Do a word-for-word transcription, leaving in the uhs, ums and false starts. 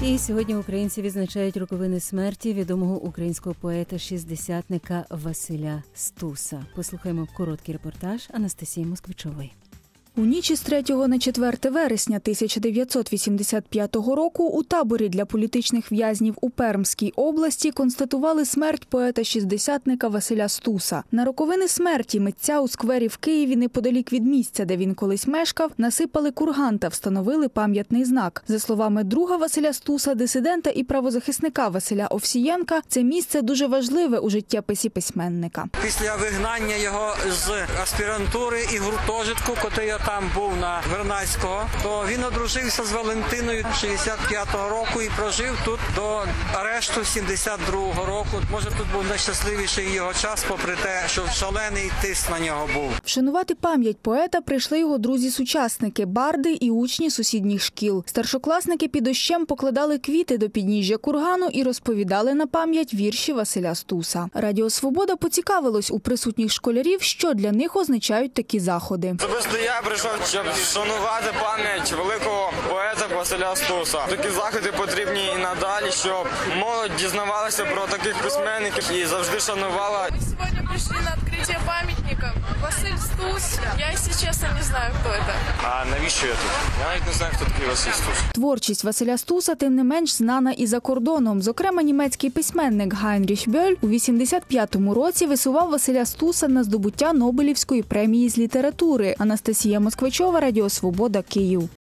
І сьогодні українці відзначають роковини смерті відомого українського поета-шістдесятника Василя Стуса. Послухаємо короткий репортаж Анастасії Москвичової. У ніч із третього на четверте вересня тисяча дев'ятсот вісімдесят п'ятого року у таборі для політичних в'язнів у Пермській області констатували смерть поета-шістдесятника Василя Стуса. На роковини смерті митця у сквері в Києві неподалік від місця, де він колись мешкав, насипали курган та встановили пам'ятний знак. За словами друга Василя Стуса, дисидента і правозахисника Василя Овсієнка, це місце дуже важливе у життєписі письменника. Після вигнання його з аспірантури і гуртожитку, котрий я там був на Вернадського, то він одружився з Валентиною шістдесят п'ятого року і прожив тут до арешту сімдесят другого року. Може, тут був найщасливіший його час, попри те, що шалений тиск на нього був. Вшанувати пам'ять поета прийшли його друзі-сучасники, барди і учні сусідніх шкіл. Старшокласники під дощем покладали квіти до підніжжя кургану і розповідали на пам'ять вірші Василя Стуса. Радіо «Свобода» поцікавилось у присутніх школярів, що для них означають такі заходи. Особисто я прийшов, щоб вшанувати пам'ять великого поета Василя Стуса. Такі заходи потрібні і надалі, щоб молодь дізнавалася про таких письменників і завжди шанувала. Ми сьогодні прийшли на відкриття пам'ятника. Василь Стус. Я, якщо чесно, не знаю, хто це. А навіщо я тут? Я навіть не знаю, хто такий Василь Стус. Творчість Василя Стуса, тим не менш, знана і за кордоном. Зокрема, німецький письменник Гайнріх Бьоль у вісімдесят п'ятому році висував Василя Стуса на здобуття Нобелівської премії з літератури. Анастасія Москвичова, Радіо «Свобода», Київ.